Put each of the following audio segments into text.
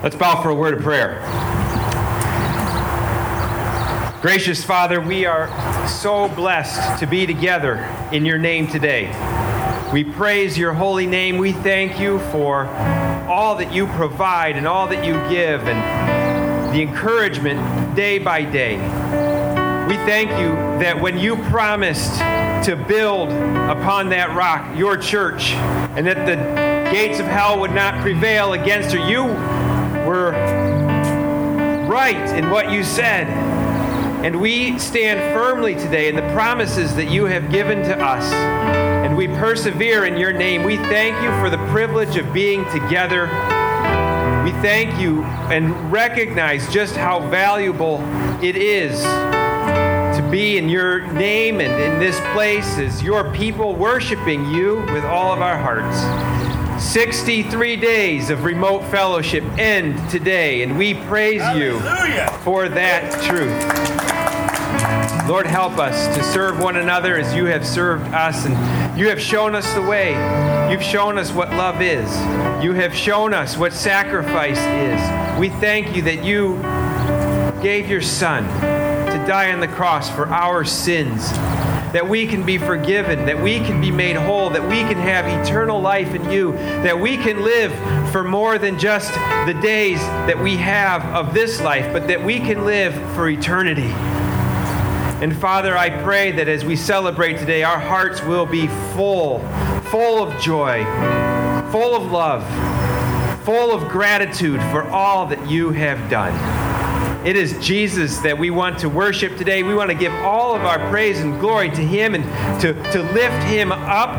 Let's bow for a word of prayer. Gracious Father, we are so blessed to be together in your name today. We praise your holy name. We thank you for all that you provide and all that you give and the encouragement day by day. We thank you that when you promised to build upon that rock your church and that the gates of hell would not prevail against her, you were right in what you said. And we stand firmly today in the promises that you have given to us. And we persevere in your name. We thank you for the privilege of being together. We thank you and recognize just how valuable it is to be in your name and in this place as your people worshiping you with all of our hearts. 63 days of remote fellowship end today, and we praise you for that truth. Lord, help us to serve one another as you have served us, and you have shown us the way. You've shown us what love is. You have shown us what sacrifice is. We thank you that you gave your Son to die on the cross for our sins, that we can be forgiven, that we can be made whole, that we can have eternal life in you, that we can live for more than just the days that we have of this life, but that we can live for eternity. And Father, I pray that as we celebrate today, our hearts will be full of joy, full of love, full of gratitude for all that you have done. It is Jesus that we want to worship today. We want to give all of our praise and glory to him and to lift him up.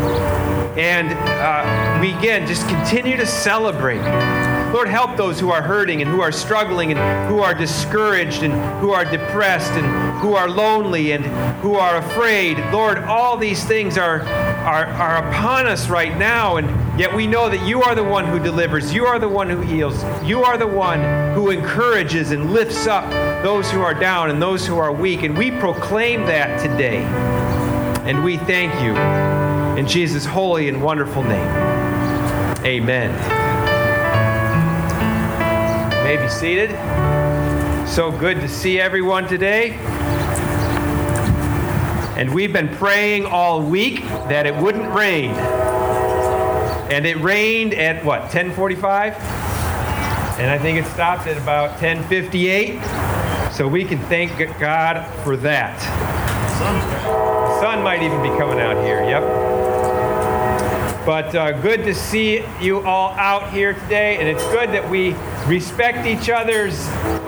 And we again just continue to celebrate. Lord, help those who are hurting and who are struggling and who are discouraged and who are depressed and who are lonely and who are afraid. Lord, all these things are upon us right now, and yet we know that you are the one who delivers. You are the one who heals. You are the one who encourages and lifts up those who are down and those who are weak. And we proclaim that today. And we thank you in Jesus' holy and wonderful name. Amen. You may be seated. So good to see everyone today. And we've been praying all week that it wouldn't rain. And it rained at what, 10:45? And I think it stopped at about 10:58. So we can thank God for that. The sun might even be coming out here, yep. But good to see you all out here today. And it's good that we respect each other's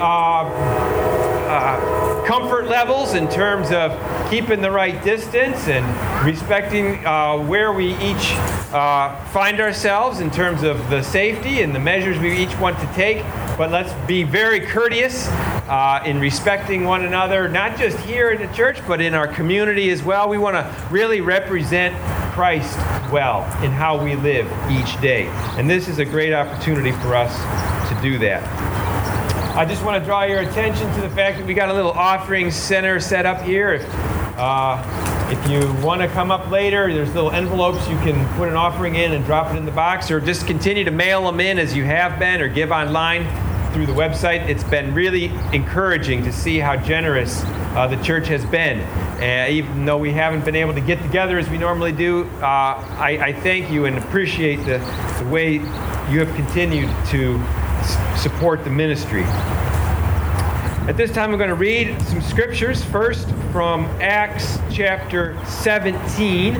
comfort levels in terms of keeping the right distance and respecting where we each find ourselves in terms of the safety and the measures we each want to take. But let's be very courteous in respecting one another, not just here in the church, but in our community as well. We want to really represent Christ well in how we live each day. And this is a great opportunity for us to do that. I just want to draw your attention to the fact that we got a little offering center set up here. If you want to come up later, there's little envelopes you can put an offering in and drop it in the box, or just continue to mail them in as you have been, or give online through the website. It's been really encouraging to see how generous the church has been. Even though we haven't been able to get together as we normally do, I thank you and appreciate the way you have continued to support the ministry. At this time, I'm going to read some scriptures. First, from Acts chapter 17.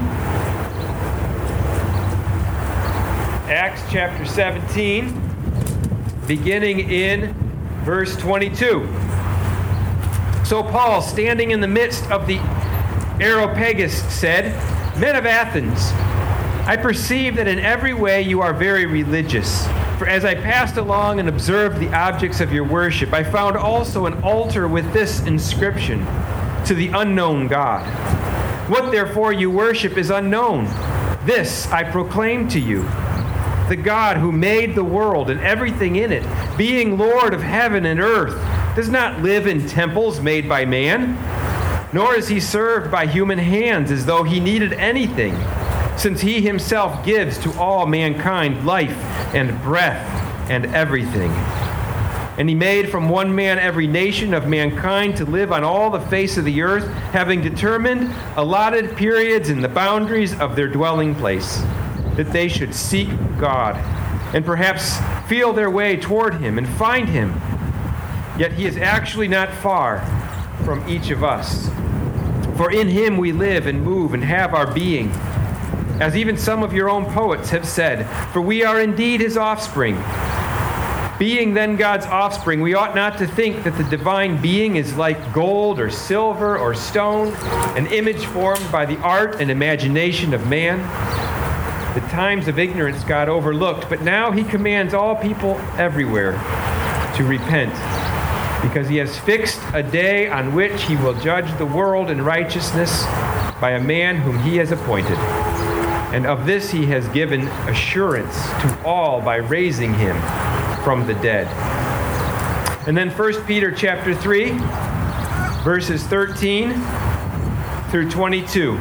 Acts chapter 17, beginning in verse 22. So Paul, standing in the midst of the Areopagus, said, "Men of Athens, I perceive that in every way you are very religious. For as I passed along and observed the objects of your worship, I found also an altar with this inscription, to the unknown God. What therefore you worship is unknown. This I proclaim to you. The God who made the world and everything in it, being Lord of heaven and earth, does not live in temples made by man, nor is he served by human hands as though he needed anything, since he himself gives to all mankind life and breath. and everything. And he made from one man every nation of mankind to live on all the face of the earth, having determined allotted periods and the boundaries of their dwelling place, that they should seek God, and perhaps feel their way toward him and find him. Yet he is actually not far from each of us. For in him we live and move and have our being. As even some of your own poets have said, for we are indeed his offspring. Being then God's offspring, we ought not to think that the divine being is like gold or silver or stone, an image formed by the art and imagination of man. The times of ignorance God overlooked, but now he commands all people everywhere to repent, because he has fixed a day on which he will judge the world in righteousness by a man whom he has appointed. And of this he has given assurance to all by raising him from the dead. And then 1 Peter chapter 3, verses 13 through 22.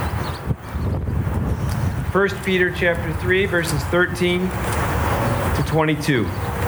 1 Peter chapter 3, verses 13 to 22.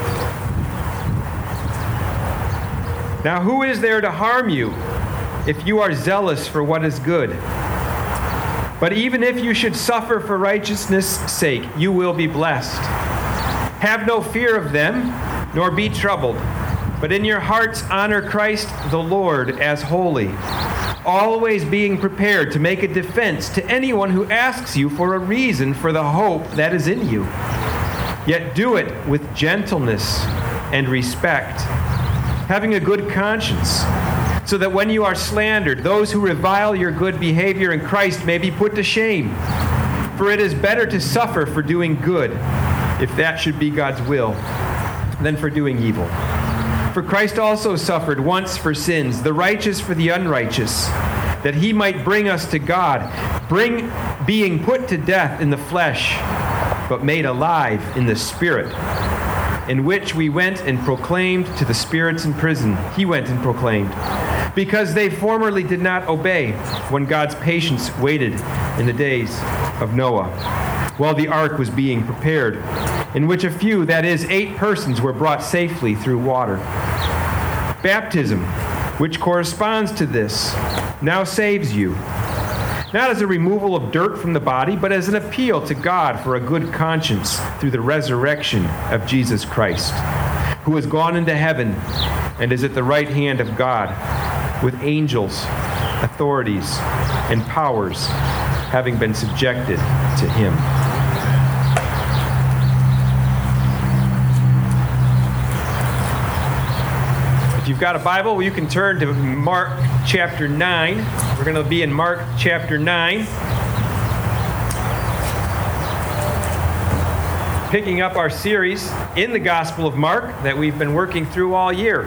Now who is there to harm you if you are zealous for what is good? But even if you should suffer for righteousness' sake, you will be blessed. Have no fear of them, nor be troubled, but in your hearts honor Christ the Lord as holy, always being prepared to make a defense to anyone who asks you for a reason for the hope that is in you. Yet do it with gentleness and respect, having a good conscience, so that when you are slandered, those who revile your good behavior in Christ may be put to shame. For it is better to suffer for doing good, if that should be God's will, than for doing evil. For Christ also suffered once for sins, the righteous for the unrighteous, that he might bring us to God, being put to death in the flesh, but made alive in the Spirit, in which we went and proclaimed to the spirits in prison. He went and proclaimed, because they formerly did not obey, when God's patience waited in the days of Noah, while the ark was being prepared, in which a few, that is, 8 persons, were brought safely through water. Baptism, which corresponds to this, now saves you, not as a removal of dirt from the body, but as an appeal to God for a good conscience through the resurrection of Jesus Christ, who has gone into heaven and is at the right hand of God, with angels, authorities, and powers having been subjected to him. If you've got a Bible, you can turn to Mark chapter 9. We're going to be in Mark chapter 9. Picking up our series in the Gospel of Mark that we've been working through all year.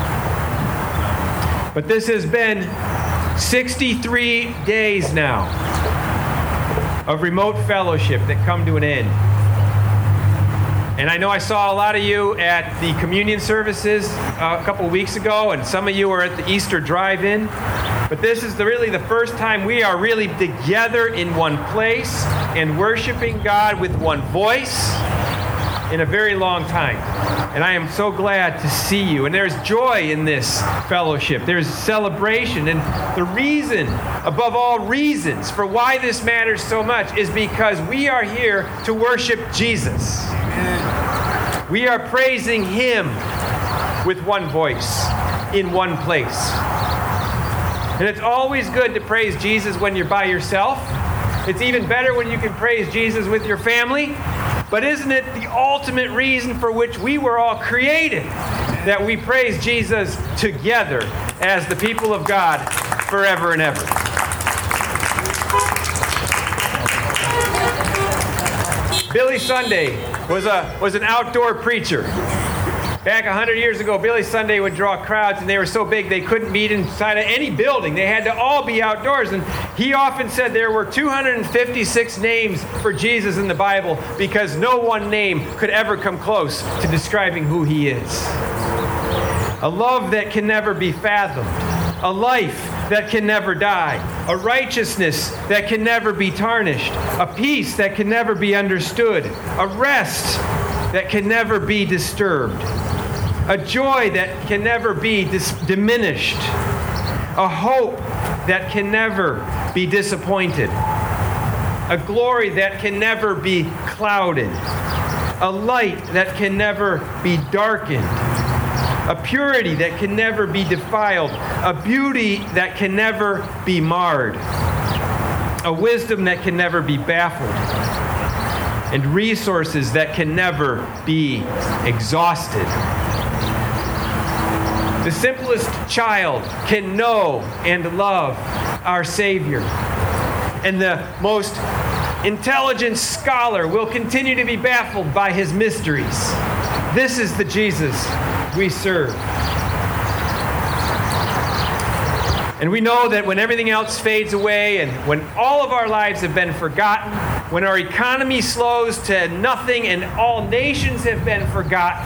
But this has been 63 days now of remote fellowship that come to an end. And I know I saw a lot of you at the communion services a couple weeks ago, and some of you were at the Easter drive-in. But this is really the first time we are really together in one place and worshiping God with one voice in a very long time. And I am so glad to see you. And there's joy in this fellowship. There's celebration. And the reason, above all reasons, for why this matters so much is because we are here to worship Jesus. We are praising him with one voice, in one place. And it's always good to praise Jesus when you're by yourself. It's even better when you can praise Jesus with your family. But isn't it the ultimate reason for which we were all created, that we praise Jesus together as the people of God forever and ever? Billy Sunday was an outdoor preacher. Back 100 years ago, Billy Sunday would draw crowds, and they were so big they couldn't meet inside of any building. They had to all be outdoors. And he often said there were 256 names for Jesus in the Bible because no one name could ever come close to describing who he is. A love that can never be fathomed. A life that can never die. A righteousness that can never be tarnished. A peace that can never be understood. A rest that can never be disturbed, a joy that can never be diminished, a hope that can never be disappointed, a glory that can never be clouded, a light that can never be darkened, a purity that can never be defiled, a beauty that can never be marred, a wisdom that can never be baffled, and resources that can never be exhausted. The simplest child can know and love our Savior, and the most intelligent scholar will continue to be baffled by his mysteries. This is the Jesus we serve. And we know that when everything else fades away and when all of our lives have been forgotten, when our economy slows to nothing and all nations have been forgotten,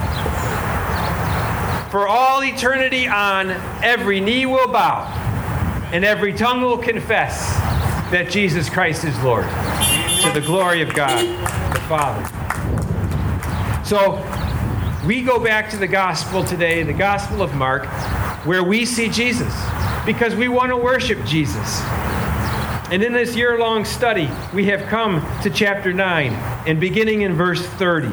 for all eternity on, every knee will bow and every tongue will confess that Jesus Christ is Lord, to the glory of God the Father. So we go back to the gospel today, the Gospel of Mark, where we see Jesus, because we want to worship Jesus. And in this year-long study, we have come to chapter 9, and beginning in verse 30.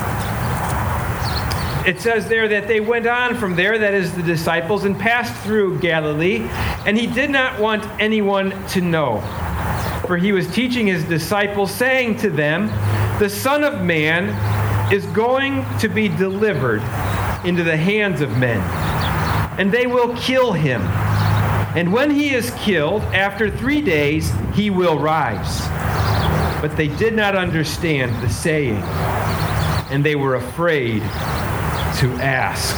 It says there that they went on from there, that is the disciples, and passed through Galilee, and he did not want anyone to know. For he was teaching his disciples, saying to them, "The Son of Man is going to be delivered into the hands of men, and they will kill him. And when he is killed, after 3 days, he will rise." But they did not understand the saying, and they were afraid to ask.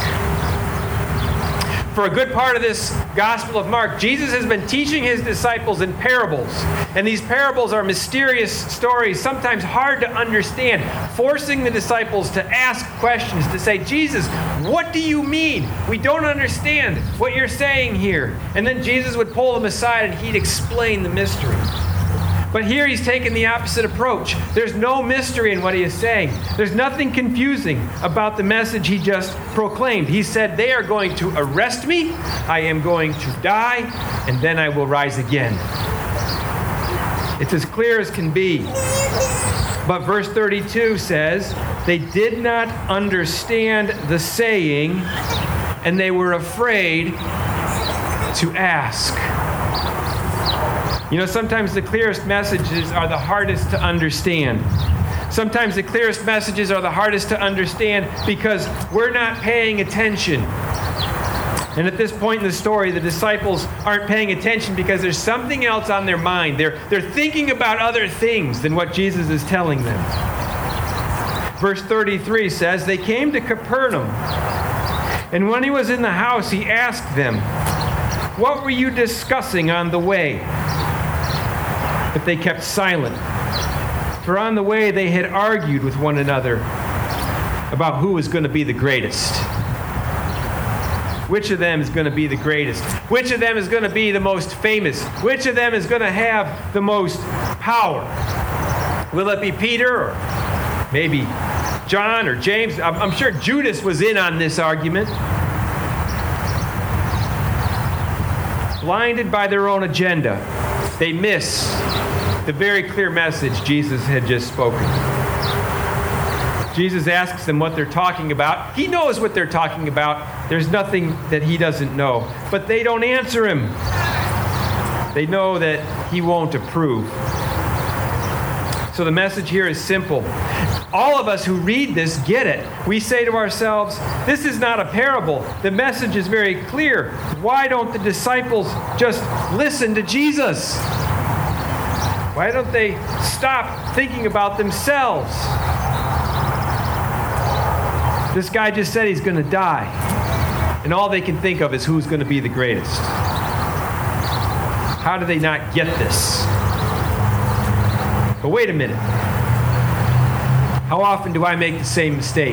For a good part of this Gospel of Mark, Jesus has been teaching his disciples in parables. And these parables are mysterious stories, sometimes hard to understand, forcing the disciples to ask questions, to say, "Jesus, what do you mean? We don't understand what you're saying here." And then Jesus would pull them aside and he'd explain the mystery. But here he's taken the opposite approach. There's no mystery in what he is saying. There's nothing confusing about the message he just proclaimed. He said, "They are going to arrest me, I am going to die, and then I will rise again." It's as clear as can be. But verse 32 says, they did not understand the saying, and they were afraid to ask. You know, sometimes the clearest messages are the hardest to understand. Sometimes the clearest messages are the hardest to understand because we're not paying attention. And at this point in the story, the disciples aren't paying attention because there's something else on their mind. They're thinking about other things than what Jesus is telling them. Verse 33 says, they came to Capernaum, and when he was in the house, he asked them, "What were you discussing on the way?" But they kept silent, for on the way they had argued with one another about who was going to be the greatest. Which of them is going to be the greatest? Which of them is going to be the most famous? Which of them is going to have the most power? Will it be Peter or maybe John or James? I'm sure Judas was in on this argument. Blinded by their own agenda, they miss the very clear message Jesus had just spoken. Jesus asks them what they're talking about. He knows what they're talking about. There's nothing that he doesn't know. But they don't answer him. They know that he won't approve. So the message here is simple. All of us who read this get it. We say to ourselves, this is not a parable. The message is very clear. Why don't the disciples just listen to Jesus? Why don't they stop thinking about themselves? This guy just said he's going to die. And all they can think of is who's going to be the greatest. How do they not get this? But wait a minute. How often do I make the same mistake?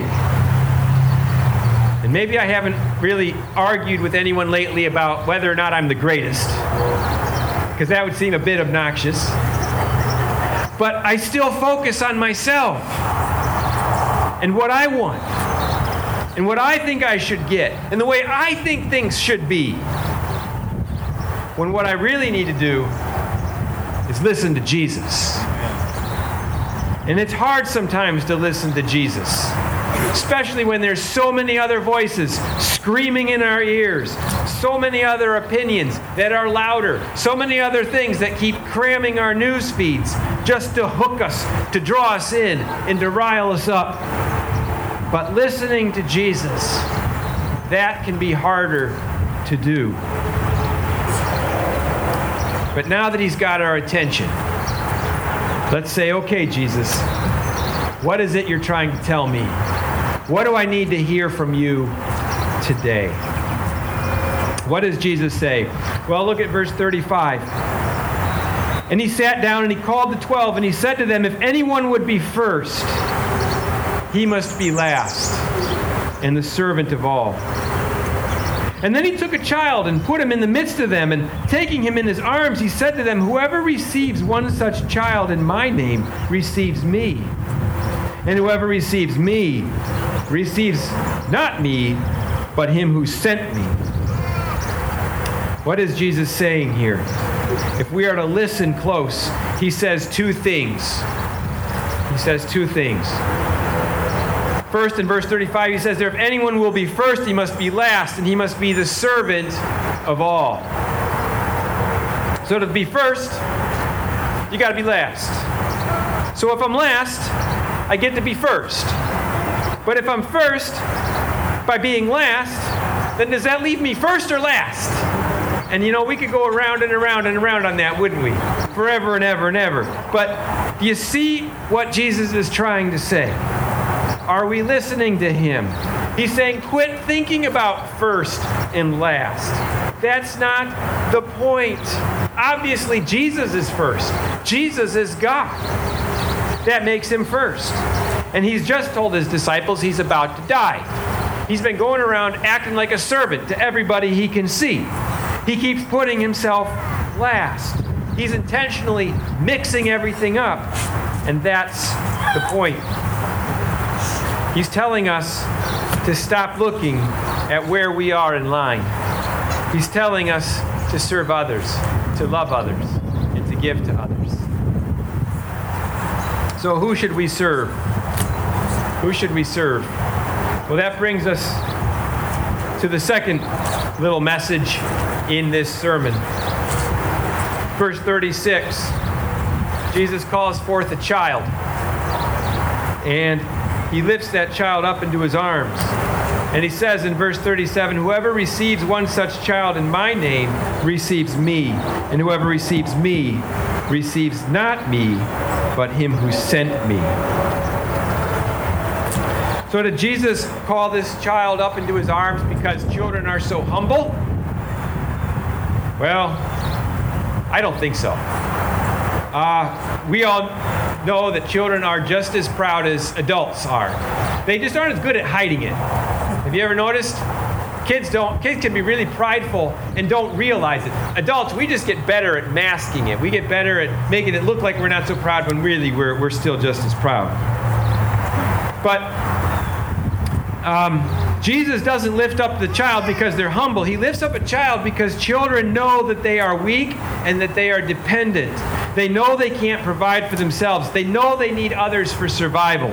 And maybe I haven't really argued with anyone lately about whether or not I'm the greatest, because that would seem a bit obnoxious. But I still focus on myself. and what I want and what I think I should get and the way I think things should be, when what I really need to do is listen to Jesus. And it's hard sometimes to listen to Jesus, especially when there's so many other voices screaming in our ears, so many other opinions that are louder, so many other things that keep cramming our news feeds just to hook us, to draw us in, and to rile us up. But listening to Jesus, that can be harder to do. But now that he's got our attention, let's say, okay, Jesus, what is it you're trying to tell me? What do I need to hear from you today? What does Jesus say? Well, look at verse 35. And he sat down and he called the 12 and he said to them, if anyone would be first, he must be last and the servant of all. And then he took a child and put him in the midst of them, and taking him in his arms, he said to them, whoever receives one such child in my name receives me. And whoever receives me receives not me, but him who sent me. What is Jesus saying here? If we are to listen close, he says two things. He says two things. First, in verse 35, he says, if anyone will be first, he must be last, and he must be the servant of all. So to be first, you got to be last. So if I'm last, I get to be first. But if I'm first by being last, then does that leave me first or last? And we could go around and around and around on that, wouldn't we? Forever and ever and ever. But do you see what Jesus is trying to say? Are we listening to him? He's saying, quit thinking about first and last. That's not the point. Obviously, Jesus is first. Jesus is God. That makes him first. And he's just told his disciples he's about to die. He's been going around acting like a servant to everybody he can see. He keeps putting himself last. He's intentionally mixing everything up. And that's the point. He's telling us to stop looking at where we are in line. He's telling us to serve others, to love others, and to give to others. So who should we serve? Who should we serve? Well, that brings us to the second little message in this sermon. Verse 36, Jesus calls forth a child, and he lifts that child up into his arms. And he says in verse 37, whoever receives one such child in my name receives me, and whoever receives me receives not me, but him who sent me. So did Jesus call this child up into his arms because children are so humble? Well, I don't think so. We all know that children are just as proud as adults are. They just aren't as good at hiding it. Have you ever noticed? Kids can be really prideful and don't realize it. Adults, we just get better at masking it. We get better at making it look like we're not so proud when really we're still just as proud. But Jesus doesn't lift up the child because they're humble. He lifts up a child because children know that they are weak and that they are dependent. They know they can't provide for themselves. They know they need others for survival.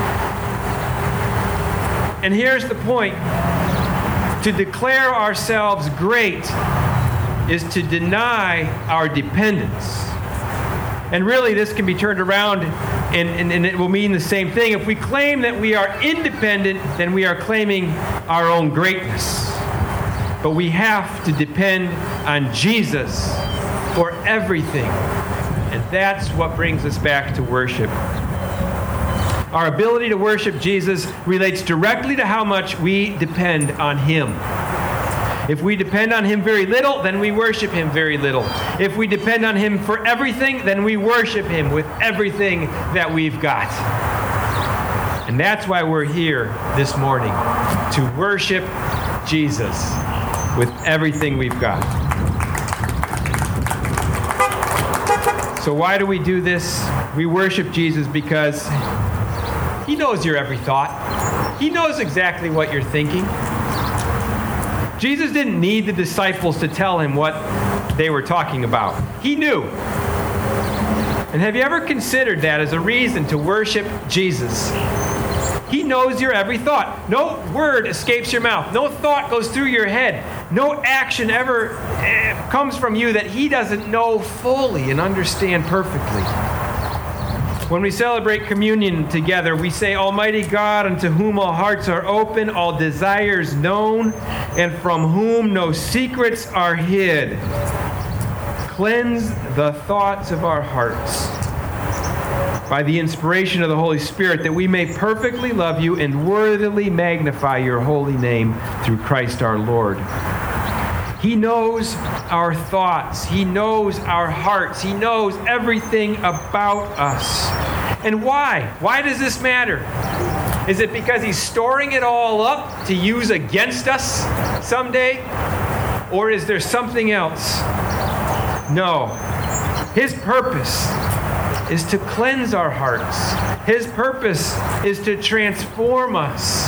And here's the point. To declare ourselves great is to deny our dependence. And really, this can be turned around and it will mean the same thing. If we claim that we are independent, then we are claiming our own greatness. But we have to depend on Jesus for everything. And that's what brings us back to worship. Our ability to worship Jesus relates directly to how much we depend on him. If we depend on him very little, then we worship him very little. If we depend on him for everything, then we worship him with everything that we've got. And that's why we're here this morning, to worship Jesus with everything we've got. So why do we do this? We worship Jesus because He knows your every thought. He knows exactly what you're thinking. Jesus didn't need the disciples to tell him what they were talking about. He knew. And have you ever considered that as a reason to worship Jesus? He knows your every thought. No word escapes your mouth. No thought goes through your head. No action ever comes from you that he doesn't know fully and understand perfectly. When we celebrate communion together, we say, Almighty God, unto whom all hearts are open, all desires known, and from whom no secrets are hid. Cleanse the thoughts of our hearts by the inspiration of the Holy Spirit, that we may perfectly love you and worthily magnify your holy name through Christ our Lord. He knows our thoughts. He knows our hearts. He knows everything about us. And why? Why does this matter? Is it because he's storing it all up to use against us someday? Or is there something else? No. His purpose is to cleanse our hearts. His purpose is to transform us.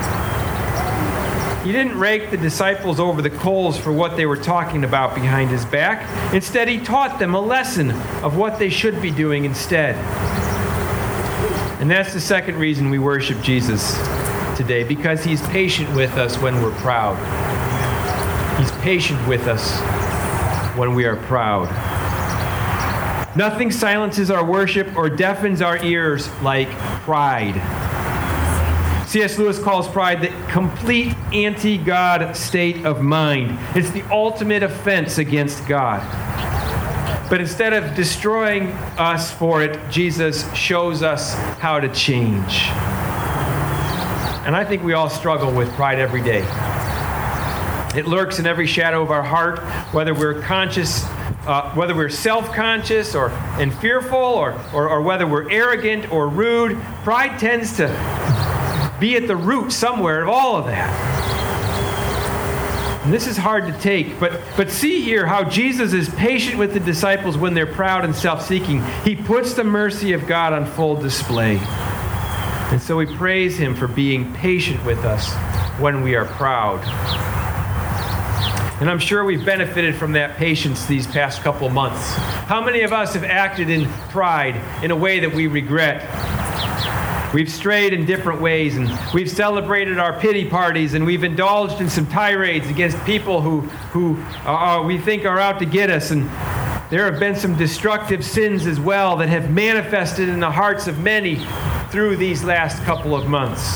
He didn't rake the disciples over the coals for what they were talking about behind his back. Instead, he taught them a lesson of what they should be doing instead. And that's the second reason we worship Jesus today, because he's patient with us when we're proud. He's patient with us when we are proud. Nothing silences our worship or deafens our ears like pride. C.S. Lewis calls pride the complete anti-God state of mind. It's the ultimate offense against God. But instead of destroying us for it, Jesus shows us how to change. And I think we all struggle with pride every day. It lurks in every shadow of our heart, whether we're conscious, whether we're self-conscious and fearful, or whether we're arrogant or rude. Pride tends to be at the root somewhere of all of that. And this is hard to take, but see here how Jesus is patient with the disciples when they're proud and self-seeking. He puts the mercy of God on full display. And so we praise him for being patient with us when we are proud. And I'm sure we've benefited from that patience these past couple months. How many of us have acted in pride in a way that we regret? We've strayed in different ways, and we've celebrated our pity parties, and we've indulged in some tirades against people who we think are out to get us. And there have been some destructive sins as well that have manifested in the hearts of many through these last couple of months.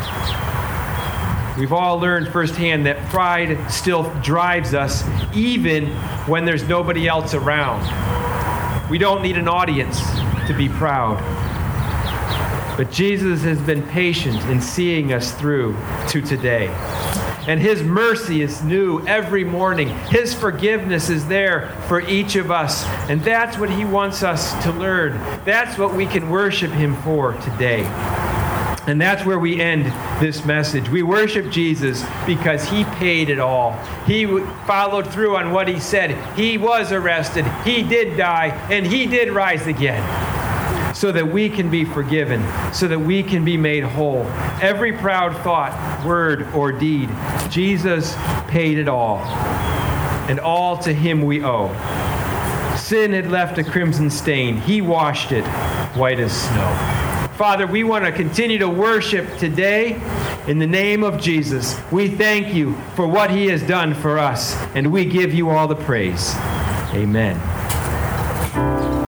We've all learned firsthand that pride still drives us even when there's nobody else around. We don't need an audience to be proud. But Jesus has been patient in seeing us through to today. And his mercy is new every morning. His forgiveness is there for each of us. And that's what he wants us to learn. That's what we can worship him for today. And that's where we end this message. We worship Jesus because he paid it all. He followed through on what he said. He was arrested. He did die. And he did rise again, so that we can be forgiven, so that we can be made whole. Every proud thought, word, or deed, Jesus paid it all. And all to him we owe. Sin had left a crimson stain. He washed it white as snow. Father, we want to continue to worship today in the name of Jesus. We thank you for what he has done for us, and we give you all the praise. Amen.